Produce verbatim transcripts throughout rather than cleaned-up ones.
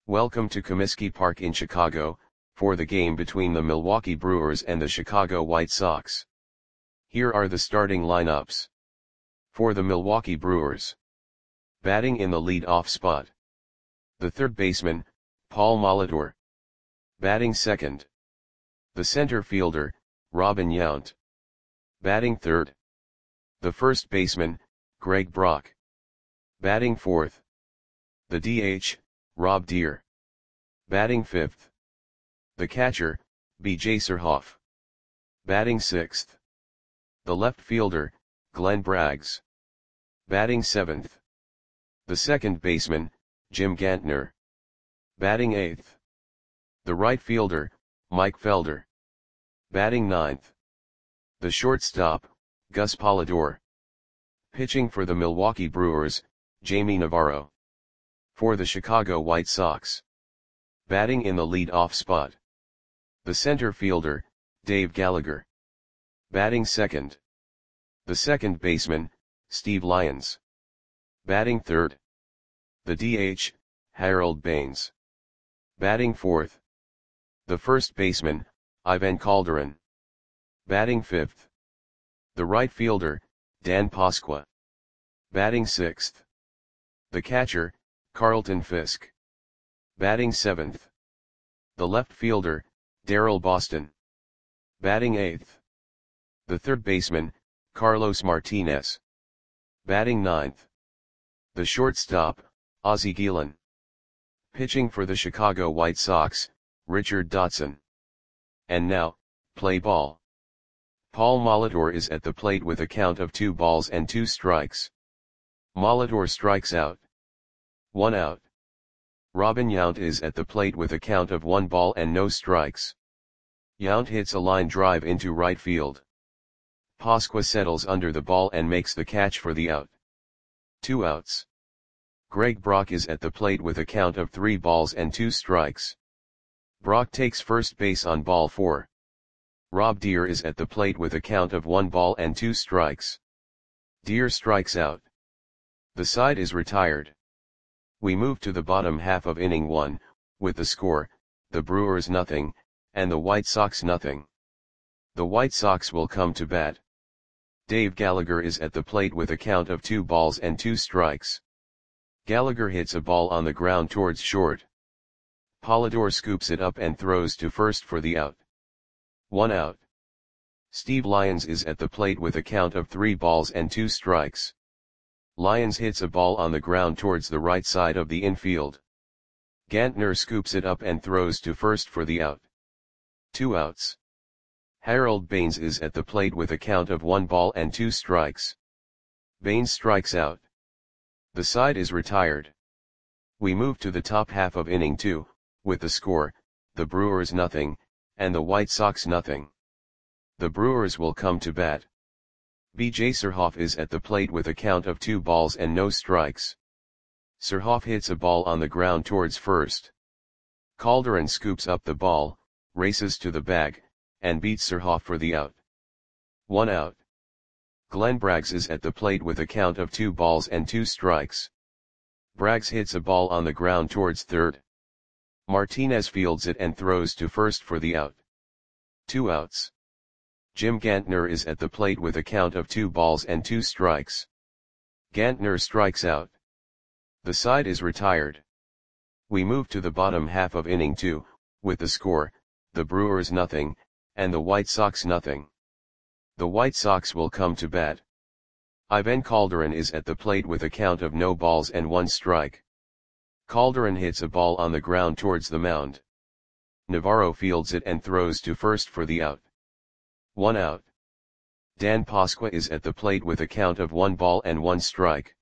Welcome to Comiskey Park in Chicago, for the game between the Milwaukee Brewers and the Chicago White Sox. Here are the starting lineups. For the Milwaukee Brewers. Batting in the lead-off spot. The third baseman, Paul Molitor. Batting second. The center fielder, Robin Yount. Batting third. The first baseman, Greg Brock. Batting fourth. The D H, Rob Deer. Batting fifth. The catcher, B J Surhoff. Batting sixth. The left fielder, Glenn Braggs. Batting seventh. The second baseman, Jim Gantner. Batting eighth. The right fielder, Mike Felder. Batting ninth. The shortstop, Gus Polidor. Pitching for the Milwaukee Brewers, Jamie Navarro. For the Chicago White Sox. Batting in the lead-off spot. The center fielder, Dave Gallagher. Batting second. The second baseman, Steve Lyons. Batting third. The D H, Harold Baines. Batting fourth. The first baseman, Ivan Calderon. Batting fifth. The right fielder, Dan Pasqua. Batting sixth. The catcher, Carlton Fisk. Batting seventh. The left fielder, Darrell Boston. Batting eighth. The third baseman, Carlos Martinez. Batting ninth. The shortstop, Ozzie Guillen. Pitching for the Chicago White Sox, Richard Dotson. And now, play ball. Paul Molitor is at the plate with a count of two balls and two strikes. Molitor strikes out. One out. Robin Yount is at the plate with a count of one ball and no strikes. Yount hits a line drive into right field. Pasqua settles under the ball and makes the catch for the out. Two outs. Greg Brock is at the plate with a count of three balls and two strikes. Brock takes first base on ball four. Rob Deer is at the plate with a count of one ball and two strikes. Deer strikes out. The side is retired. We move to the bottom half of inning one, with the score, the Brewers nothing, and the White Sox nothing. The White Sox will come to bat. Dave Gallagher is at the plate with a count of two balls and two strikes. Gallagher hits a ball on the ground towards short. Polidor scoops it up and throws to first for the out. One out. Steve Lyons is at the plate with a count of three balls and two strikes. Lyons hits a ball on the ground towards the right side of the infield. Gantner scoops it up and throws to first for the out. Two outs. Harold Baines is at the plate with a count of one ball and two strikes. Baines strikes out. The side is retired. We move to the top half of inning two, with the score, the Brewers nothing, and the White Sox nothing. The Brewers will come to bat. B J Surhoff is at the plate with a count of two balls and no strikes. Surhoff hits a ball on the ground towards first. Calderon scoops up the ball, races to the bag, and beats Surhoff for the out. One out. Glenn Braggs is at the plate with a count of two balls and two strikes. Braggs hits a ball on the ground towards third. Martinez fields it and throws to first for the out. Two outs. Jim Gantner is at the plate with a count of two balls and two strikes. Gantner strikes out. The side is retired. We move to the bottom half of inning two, with the score, the Brewers nothing, and the White Sox nothing. The White Sox will come to bat. Ivan Calderon is at the plate with a count of no balls and one strike. Calderon hits a ball on the ground towards the mound. Navarro fields it and throws to first for the out. One out. Dan Pasqua is at the plate with a count of one ball and one strike.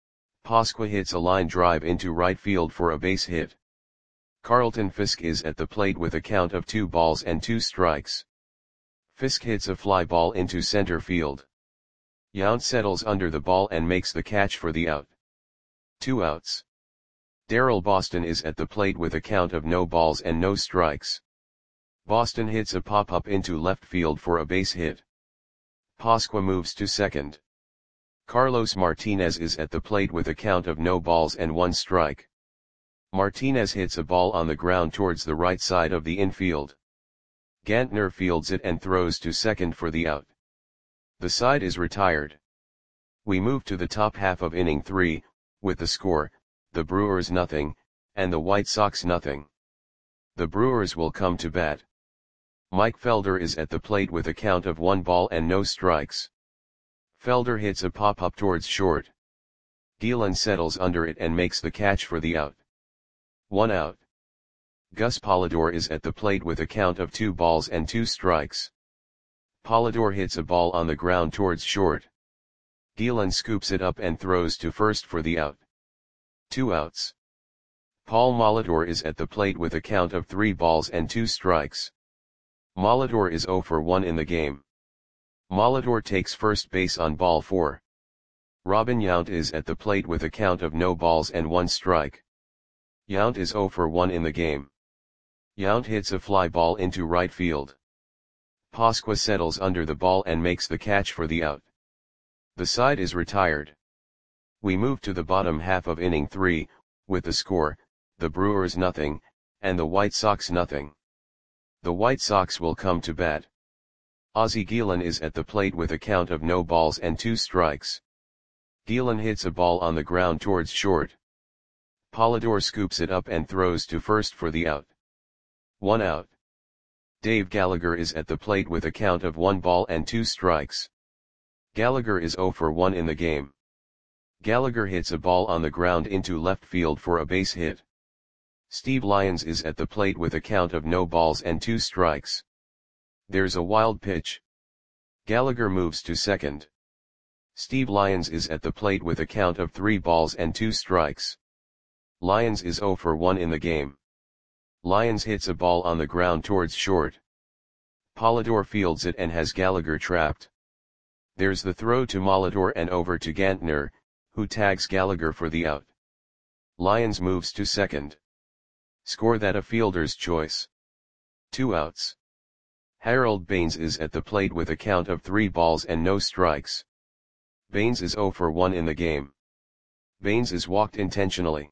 Pasqua hits a line drive into right field for a base hit. Carlton Fisk is at the plate with a count of two balls and two strikes. Fisk hits a fly ball into center field. Yount settles under the ball and makes the catch for the out. Two outs. Darrell Boston is at the plate with a count of no balls and no strikes. Boston hits a pop-up into left field for a base hit. Pasqua moves to second. Carlos Martinez is at the plate with a count of no balls and one strike. Martinez hits a ball on the ground towards the right side of the infield. Gantner fields it and throws to second for the out. The side is retired. We move to the top half of inning three, with the score, the Brewers nothing, and the White Sox nothing. The Brewers will come to bat. Mike Felder is at the plate with a count of one ball and no strikes. Felder hits a pop-up towards short. Gielan settles under it and makes the catch for the out. One out. Gus Polidor is at the plate with a count of two balls and two strikes. Polidor hits a ball on the ground towards short. Gielan scoops it up and throws to first for the out. Two outs. Paul Molitor is at the plate with a count of three balls and two strikes. Molitor is zero for one in the game. Molitor takes first base on ball four. Robin Yount is at the plate with a count of no balls and one strike. Yount is zero for one in the game. Yount hits a fly ball into right field. Pasqua settles under the ball and makes the catch for the out. The side is retired. We move to the bottom half of inning three, with the score, the Brewers nothing, and the White Sox nothing. The White Sox will come to bat. Ozzie Gielan is at the plate with a count of no balls and two strikes. Gielan hits a ball on the ground towards short. Polidor scoops it up and throws to first for the out. One out. Dave Gallagher is at the plate with a count of one ball and two strikes. Gallagher is zero for one in the game. Gallagher hits a ball on the ground into left field for a base hit. Steve Lyons is at the plate with a count of no balls and two strikes. There's a wild pitch. Gallagher moves to second. Steve Lyons is at the plate with a count of three balls and two strikes. Lyons is zero for one in the game. Lyons hits a ball on the ground towards short. Polidor fields it and has Gallagher trapped. There's the throw to Molitor and over to Gantner, who tags Gallagher for the out. Lyons moves to second. Score that a fielder's choice. Two outs. Harold Baines is at the plate with a count of three balls and no strikes. Baines is zero for one in the game. Baines is walked intentionally.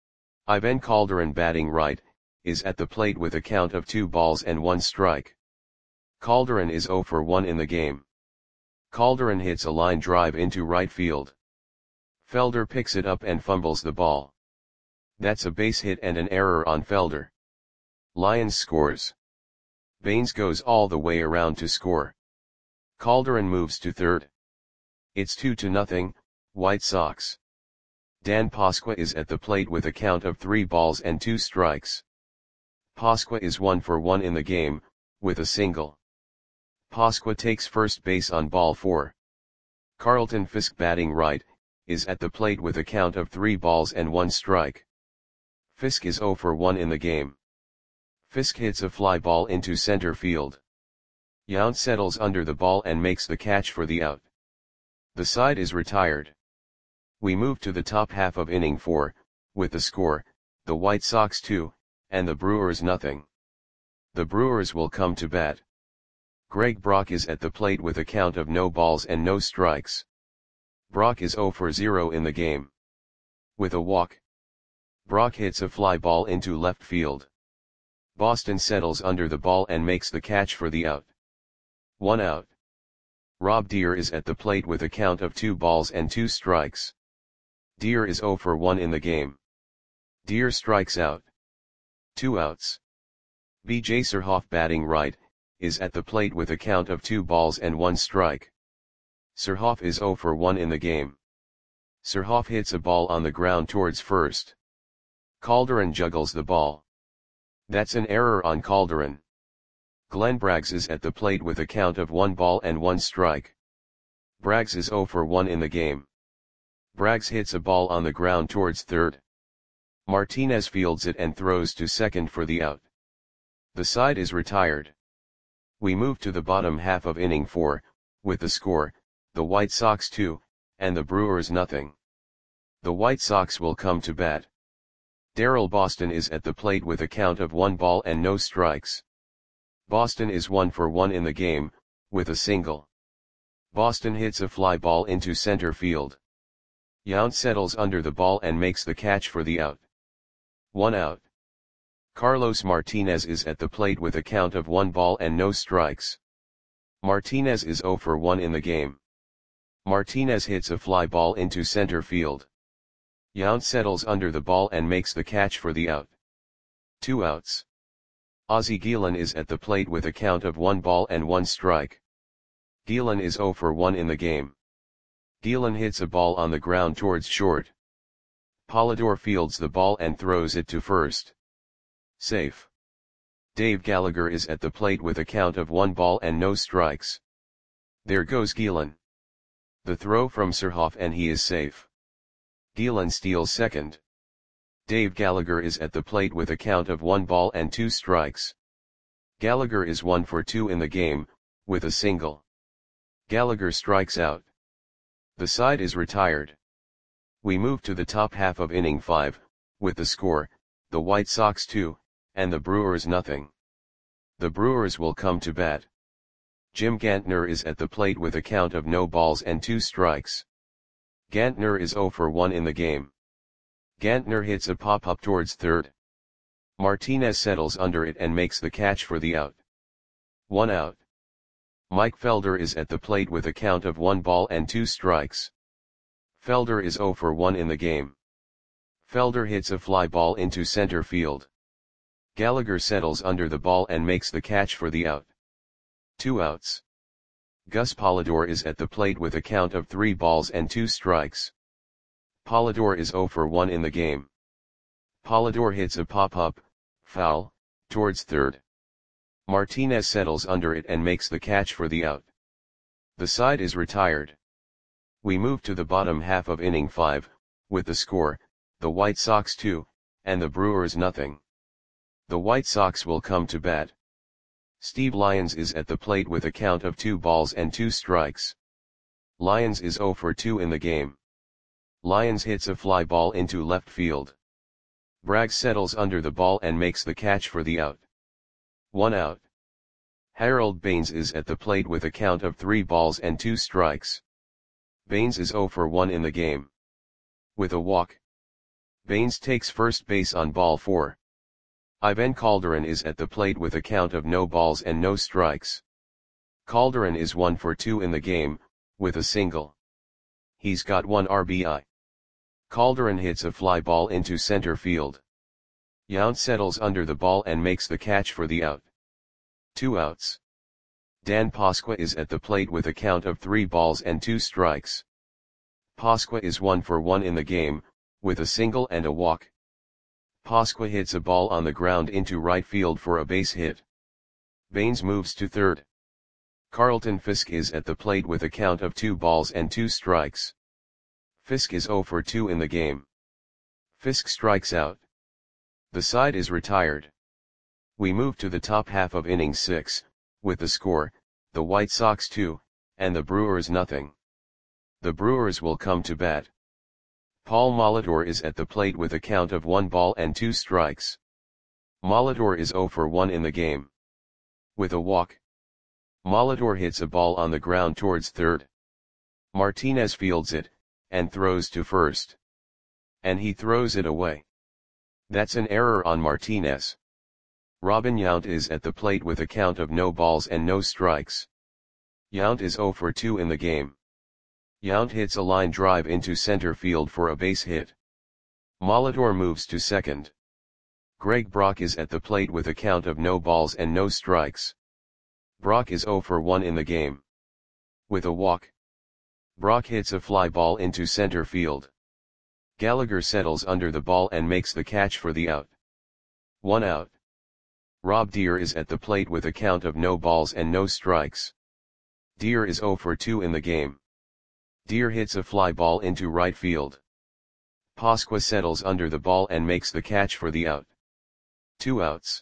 Ivan Calderon, batting right, is at the plate with a count of two balls and one strike. Calderon is zero for one in the game. Calderon hits a line drive into right field. Felder picks it up and fumbles the ball. That's a base hit and an error on Felder. Lyons scores. Baines goes all the way around to score. Calderon moves to third. It's two to nothing, White Sox. Dan Pasqua is at the plate with a count of three balls and two strikes. Pasqua is one for one in the game, with a single. Pasqua takes first base on ball four. Carlton Fisk, batting right, is at the plate with a count of three balls and one strike. Fisk is zero for one in the game. Fisk hits a fly ball into center field. Yount settles under the ball and makes the catch for the out. The side is retired. We move to the top half of inning four, with the score, the White Sox two, and the Brewers nothing. The Brewers will come to bat. Greg Brock is at the plate with a count of no balls and no strikes. Brock is zero for zero in the game. With a walk, Brock hits a fly ball into left field. Boston settles under the ball and makes the catch for the out. One out. Rob Deer is at the plate with a count of two balls and two strikes. Deer is zero for one in the game. Deer strikes out. Two outs. B J Surhoff, batting right, is at the plate with a count of two balls and one strike. Surhoff is zero for one in the game. Surhoff hits a ball on the ground towards first. Calderon juggles the ball. That's an error on Calderon. Glenn Braggs is at the plate with a count of one ball and one strike. Braggs is zero for one in the game. Braggs hits a ball on the ground towards third. Martinez fields it and throws to second for the out. The side is retired. We move to the bottom half of inning four, with the score, the White Sox two, and the Brewers nothing. The White Sox will come to bat. Darrell Boston is at the plate with a count of one ball and no strikes. Boston is one for one in the game, with a single. Boston hits a fly ball into center field. Yount settles under the ball and makes the catch for the out. One out. Carlos Martinez is at the plate with a count of one ball and no strikes. Martinez is zero for one in the game. Martinez hits a fly ball into center field. Yount settles under the ball and makes the catch for the out. Two outs. Ozzie Guillen is at the plate with a count of one ball and one strike. Guillen is zero for one in the game. Guillen hits a ball on the ground towards short. Polidor fields the ball and throws it to first. Safe. Dave Gallagher is at the plate with a count of one ball and no strikes. There goes Guillen. The throw from Surhoff and he is safe. Guillen steals second. Dave Gallagher is at the plate with a count of one ball and two strikes. Gallagher is one for two in the game, with a single. Gallagher strikes out. The side is retired. We move to the top half of inning five, with the score, the White Sox two, and the Brewers nothing. The Brewers will come to bat. Jim Gantner is at the plate with a count of no balls and two strikes. Gantner is zero for one in the game. Gantner hits a pop-up towards third. Martinez settles under it and makes the catch for the out. One out. Mike Felder is at the plate with a count of one ball and two strikes. Felder is zero for one in the game. Felder hits a fly ball into center field. Gallagher settles under the ball and makes the catch for the out. Two outs. Gus Polidor is at the plate with a count of three balls and two strikes. Polidor is zero for one in the game. Polidor hits a pop-up, foul, towards third. Martinez settles under it and makes the catch for the out. The side is retired. We move to the bottom half of inning five, with the score, the White Sox two, and the Brewers nothing. The White Sox will come to bat. Steve Lyons is at the plate with a count of two balls and two strikes. Lyons is zero for two in the game. Lyons hits a fly ball into left field. Bragg settles under the ball and makes the catch for the out. One out. Harold Baines is at the plate with a count of three balls and two strikes. Baines is zero for one in the game. With a walk. Baines takes first base on ball four. Ivan Calderon is at the plate with a count of no balls and no strikes. Calderon is one for two in the game, with a single. He's got one R B I. Calderon hits a fly ball into center field. Yount settles under the ball and makes the catch for the out. Two outs. Dan Pasqua is at the plate with a count of three balls and two strikes. Pasqua is one for one in the game, with a single and a walk. Pasqua hits a ball on the ground into right field for a base hit. Baines moves to third. Carlton Fisk is at the plate with a count of two balls and two strikes. Fisk is zero for two in the game. Fisk strikes out. The side is retired. We move to the top half of inning six, with the score, the White Sox two, and the Brewers nothing. The Brewers will come to bat. Paul Molitor is at the plate with a count of one ball and two strikes. Molitor is zero for one in the game. With a walk. Molitor hits a ball on the ground towards third. Martinez fields it, and throws to first. And he throws it away. That's an error on Martinez. Robin Yount is at the plate with a count of no balls and no strikes. Yount is zero for two in the game. Yount hits a line drive into center field for a base hit. Molitor moves to second. Greg Brock is at the plate with a count of no balls and no strikes. Brock is zero for one in the game. With a walk. Brock hits a fly ball into center field. Gallagher settles under the ball and makes the catch for the out. One out. Rob Deere is at the plate with a count of no balls and no strikes. Deere is zero for two in the game. Deere hits a fly ball into right field. Pasqua settles under the ball and makes the catch for the out. Two outs.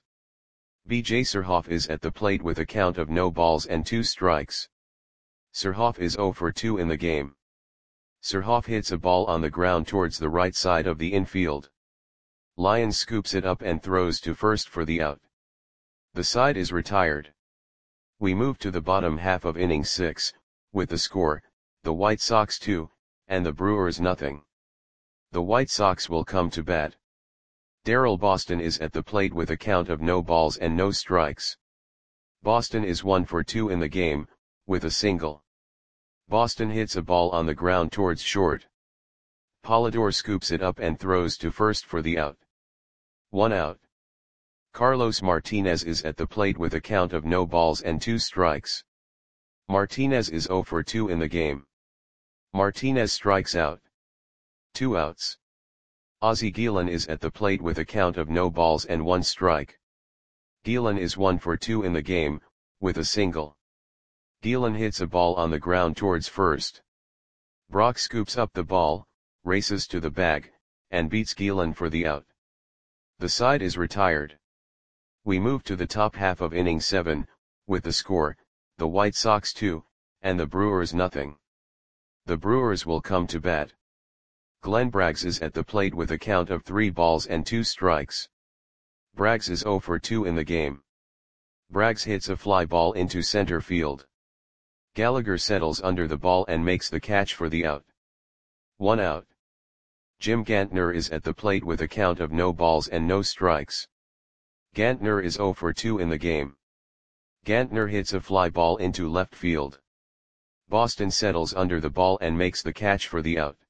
B J Surhoff is at the plate with a count of no balls and two strikes. Surhoff is zero for two in the game. Surhoff hits a ball on the ground towards the right side of the infield. Lyons scoops it up and throws to first for the out. The side is retired. We move to the bottom half of inning six, with the score, the White Sox two, and the Brewers nothing. The White Sox will come to bat. Darryl Boston is at the plate with a count of no balls and no strikes. Boston is one for two in the game, with a single. Boston hits a ball on the ground towards short. Polidor scoops it up and throws to first for the out. One out. Carlos Martinez is at the plate with a count of no balls and two strikes. Martinez is zero for two in the game. Martinez strikes out. Two outs. Ozzie Guillen is at the plate with a count of no balls and one strike. Guillen is one for two in the game, with a single. Guillen hits a ball on the ground towards first. Brock scoops up the ball, races to the bag, and beats Guillen for the out. The side is retired. We move to the top half of inning seven, with the score, the White Sox two, and the Brewers nothing. The Brewers will come to bat. Glenn Braggs is at the plate with a count of three balls and two strikes. Braggs is zero for two in the game. Braggs hits a fly ball into center field. Gallagher settles under the ball and makes the catch for the out. One out. Jim Gantner is at the plate with a count of no balls and no strikes. Gantner is zero for two in the game. Gantner hits a fly ball into left field. Boston settles under the ball and makes the catch for the out.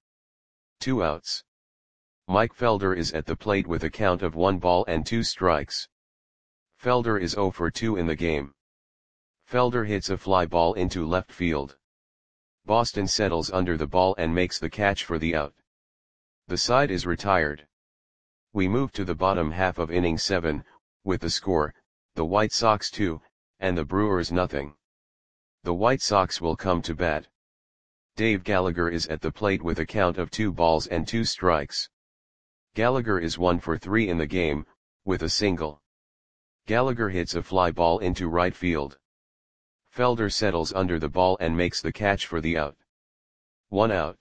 Two outs. Mike Felder is at the plate with a count of one ball and two strikes. Felder is zero for two in the game. Felder hits a fly ball into left field. Boston settles under the ball and makes the catch for the out. The side is retired. We move to the bottom half of inning seven, with the score, the White Sox two, and the Brewers nothing. The White Sox will come to bat. Dave Gallagher is at the plate with a count of two balls and two strikes. Gallagher is one for three in the game, with a single. Gallagher hits a fly ball into right field. Felder settles under the ball and makes the catch for the out. One out.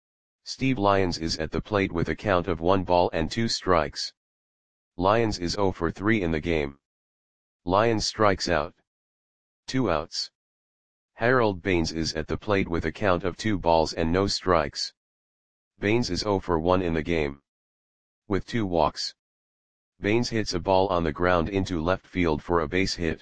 Steve Lyons is at the plate with a count of one ball and two strikes. Lyons is zero for three in the game. Lyons strikes out. Two outs. Harold Baines is at the plate with a count of two balls and no strikes. Baines is zero for one in the game. With two walks. Baines hits a ball on the ground into left field for a base hit.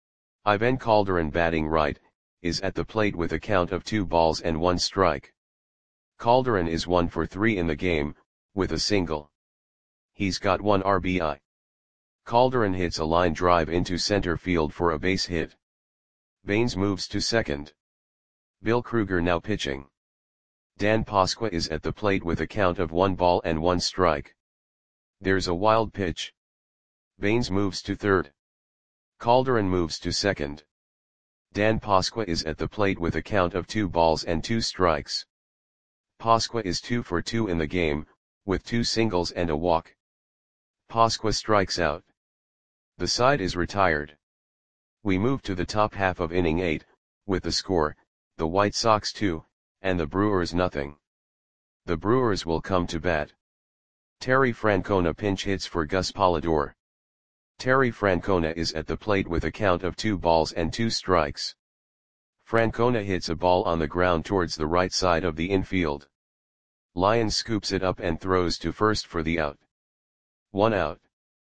Ivan Calderon, batting right, is at the plate with a count of two balls and one strike. Calderon is one for three in the game, with a single. He's got one R B I. Calderon hits a line drive into center field for a base hit. Baines moves to second. Bill Krueger now pitching. Dan Pasqua is at the plate with a count of one ball and one strike. There's a wild pitch. Baines moves to third. Calderon moves to second. Dan Pasqua is at the plate with a count of two balls and two strikes. Pasqua is two for two in the game, with two singles and a walk. Pasqua strikes out. The side is retired. We move to the top half of inning eight, with the score, the White Sox two, and the Brewers nothing. The Brewers will come to bat. Terry Francona pinch hits for Gus Polidor. Terry Francona is at the plate with a count of two balls and two strikes. Francona hits a ball on the ground towards the right side of the infield. Lyons scoops it up and throws to first for the out. One out.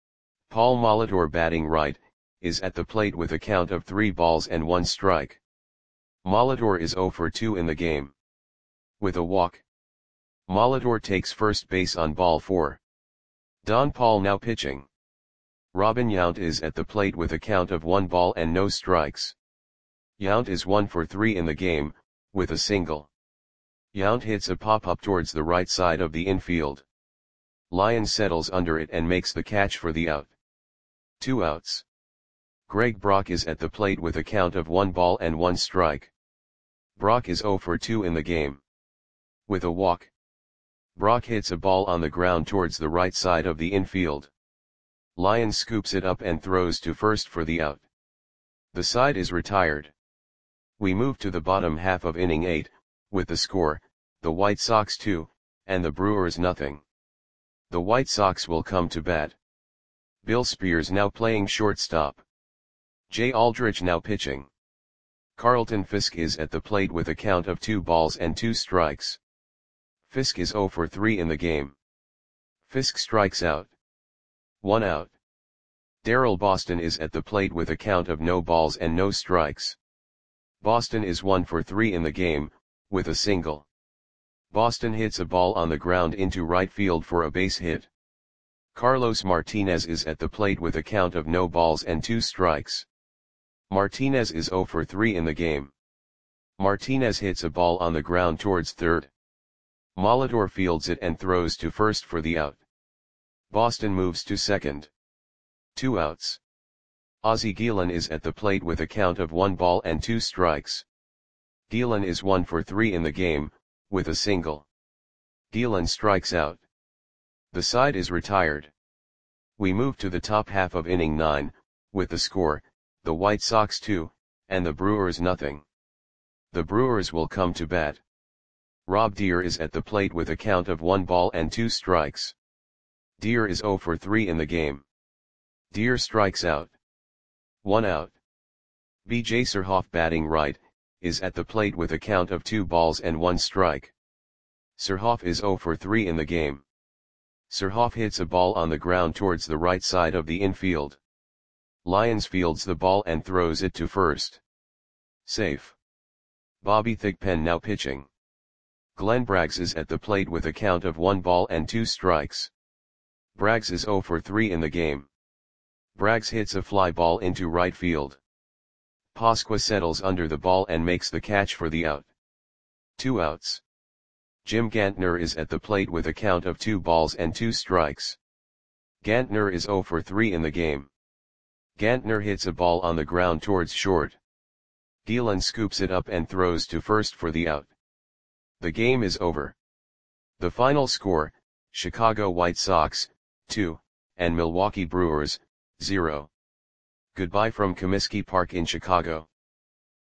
Paul Molitor, batting right, is at the plate with a count of three balls and one strike. Molitor is zero for two in the game. With a walk. Molitor takes first base on ball four. Don Paul now pitching. Robin Yount is at the plate with a count of one ball and no strikes. Yount is one for three in the game, with a single. Yount hits a pop-up towards the right side of the infield. Lyons settles under it and makes the catch for the out. Two outs. Greg Brock is at the plate with a count of one ball and one strike. Brock is zero for two in the game. With a walk. Brock hits a ball on the ground towards the right side of the infield. Lyons scoops it up and throws to first for the out. The side is retired. We move to the bottom half of inning eight, with the score, the White Sox two, and the Brewers nothing. The White Sox will come to bat. Bill Spears now playing shortstop. Jay Aldrich now pitching. Carlton Fisk is at the plate with a count of two balls and two strikes. Fisk is zero for three in the game. Fisk strikes out. one out. Darryl Boston is at the plate with a count of no balls and no strikes. Boston is one for three in the game, with a single. Boston hits a ball on the ground into right field for a base hit. Carlos Martinez is at the plate with a count of no balls and two strikes. Martinez is zero for three in the game. Martinez hits a ball on the ground towards third. Molitor fields it and throws to first for the out. Boston moves to second. Two outs. Ozzie Guillen is at the plate with a count of one ball and two strikes. Guillen is one for three in the game, with a single. Guillen strikes out. The side is retired. We move to the top half of inning nine, with the score, the White Sox two, and the Brewers nothing. The Brewers will come to bat. Rob Deer is at the plate with a count of one ball and two strikes. Deer is zero for three in the game. Deer strikes out. One out. B J Surhoff, batting right, is at the plate with a count of two balls and one strike. Surhoff is zero for three in the game. Surhoff hits a ball on the ground towards the right side of the infield. Lyons fields the ball and throws it to first. Safe. Bobby Thigpen now pitching. Glenn Braggs is at the plate with a count of one ball and two strikes. Braggs is zero for three in the game. Braggs hits a fly ball into right field. Pasqua settles under the ball and makes the catch for the out. Two outs. Jim Gantner is at the plate with a count of two balls and two strikes. Gantner is zero for three in the game. Gantner hits a ball on the ground towards short. Guillen scoops it up and throws to first for the out. The game is over. The final score, Chicago White Sox, two, and Milwaukee Brewers, zero. Goodbye from Comiskey Park in Chicago.